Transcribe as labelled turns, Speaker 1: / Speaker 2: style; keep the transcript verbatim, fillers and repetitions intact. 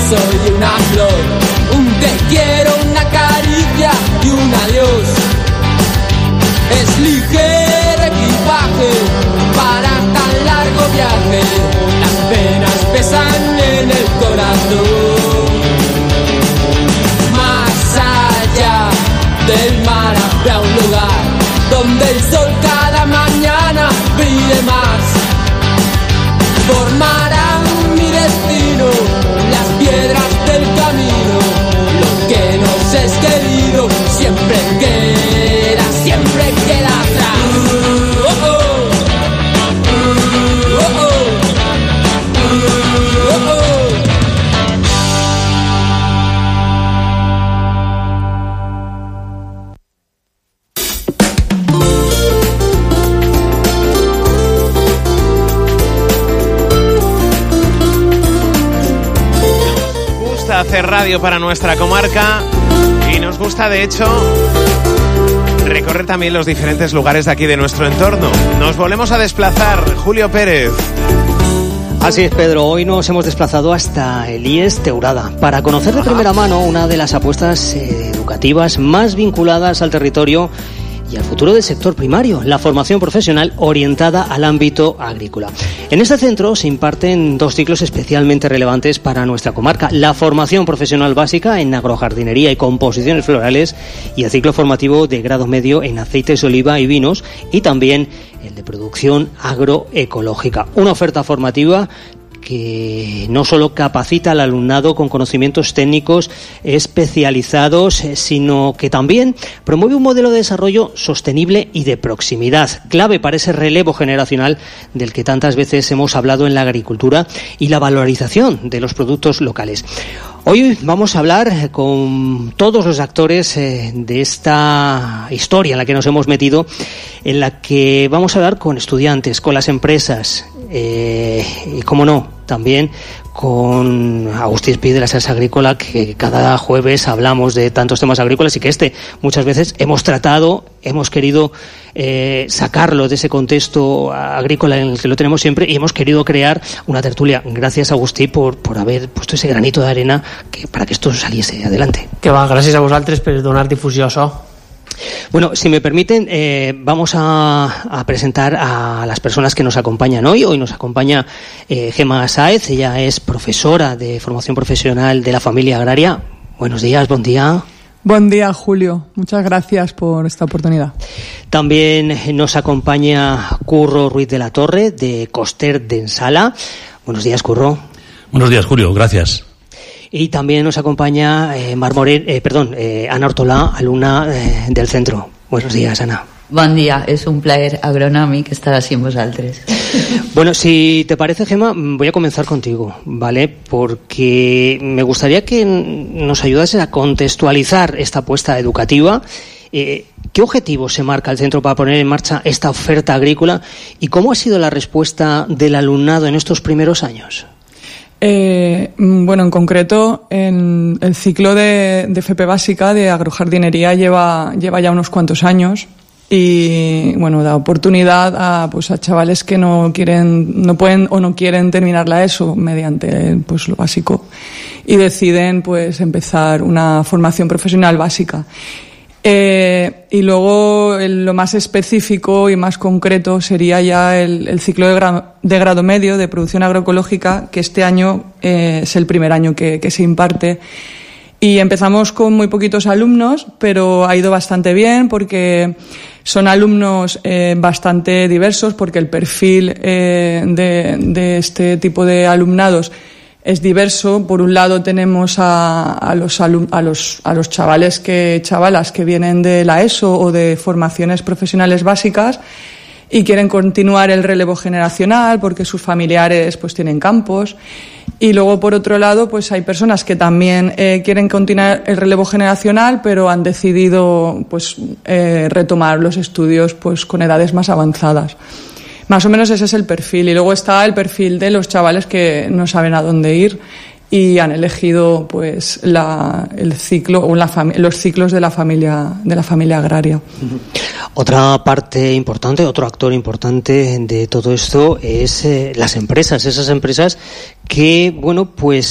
Speaker 1: soy una flor, un te quiero, una caricia y un adiós. Es ligero equipaje para tan largo viaje, las penas pesan en el corazón. Más allá del mar habrá un lugar donde el sol cada mañana brille más. Formarán mi destino las piedras del camino. Lo que nos es querido siempre queda, siempre queda atrás. Oh, oh. Oh, oh. Oh, oh.
Speaker 2: Hacer radio para nuestra comarca y nos gusta, de hecho, recorrer también los diferentes lugares de aquí de nuestro entorno. Nos volvemos a desplazar. Julio Pérez.
Speaker 3: Así es, Pedro. Hoy nos hemos desplazado hasta el I E S Teurada para conocer de primera mano una de las apuestas eh, educativas más vinculadas al territorio y al futuro del sector primario, la formación profesional orientada al ámbito agrícola. En este centro se imparten dos ciclos especialmente relevantes para nuestra comarca: la formación profesional básica en agrojardinería y composiciones florales y el ciclo formativo de grado medio en aceites de oliva y vinos, y también el de producción agroecológica. Una oferta formativa que no solo capacita al alumnado con conocimientos técnicos especializados, sino que también promueve un modelo de desarrollo sostenible y de proximidad, clave para ese relevo generacional del que tantas veces hemos hablado en la agricultura y la valorización de los productos locales. Hoy vamos a hablar con todos los actores eh, de esta historia en la que nos hemos metido, en la que vamos a hablar con estudiantes, con las empresas, eh, y, cómo no, también con Agustí Espí de la Salsa Agrícola, que cada jueves hablamos de tantos temas agrícolas y que este muchas veces hemos tratado, hemos querido eh, sacarlo de ese contexto agrícola en el que lo tenemos siempre, y hemos querido crear una tertulia. Gracias, Agustí, por, por haver puesto ese granito de arena que, para que esto saliese adelante.
Speaker 4: Que va, gràcies a vosaltres per donar difusió a això.
Speaker 3: Bueno, si me permiten, eh, vamos a, a presentar a las personas que nos acompañan hoy. Hoy nos acompaña eh, Gemma Sáez. Ella es profesora de formación profesional de la familia agraria. Buenos días, buen día.
Speaker 5: Buen día, Julio. Muchas gracias por esta oportunidad.
Speaker 3: También nos acompaña Curro Ruiz de la Torre, de Coster d'Ensala. Buenos días, Curro.
Speaker 6: Buenos días, Julio. Gracias.
Speaker 3: Y también nos acompaña eh, Mar Moren, eh, perdón, eh, Ana Ortolà, alumna eh, del centro. Buenos días, Ana.
Speaker 7: Bon dia, és un plaer agronòmic estar així amb vosaltres.
Speaker 3: Bueno, si te parece, Gemma, voy a comenzar contigo, ¿vale? Porque me gustaría que nos ayudases a contextualizar esta apuesta educativa. Eh, ¿Qué objetivos se marca el centro para poner en marcha esta oferta agrícola y cómo ha sido la respuesta del alumnado en estos primeros años?
Speaker 5: Eh, bueno, en concreto, en el ciclo de, de F P básica de agrojardinería lleva, lleva ya unos cuantos años y, bueno, da oportunidad a, pues, a chavales que no quieren, no pueden o no quieren terminar la ESO mediante, pues, lo básico, y deciden, pues, empezar una formación profesional básica. Eh, y luego el, lo más específico y más concreto sería ya el, el ciclo de, gra, de grado medio de producción agroecológica, que este año eh, es el primer año que, que se imparte. Y empezamos con muy poquitos alumnos, pero ha ido bastante bien porque son alumnos eh, bastante diversos, porque el perfil eh, de, de este tipo de alumnados es diverso. Por un lado tenemos a, a, los, alum, a, los, a los chavales que, chavalas que vienen de la ESO o de formaciones profesionales básicas y quieren continuar el relevo generacional porque sus familiares pues tienen campos. Y luego, por otro lado, pues hay personas que también eh, quieren continuar el relevo generacional, pero han decidido pues eh, retomar los estudios pues con edades más avanzadas. Más o menos ese es el perfil. Y luego está el perfil de los chavales que no saben a dónde ir y han elegido pues la, el ciclo o la fami- los ciclos de la familia de la familia agraria.
Speaker 3: Otra parte importante, otro actor importante de todo esto es eh, las empresas, esas empresas que, bueno, pues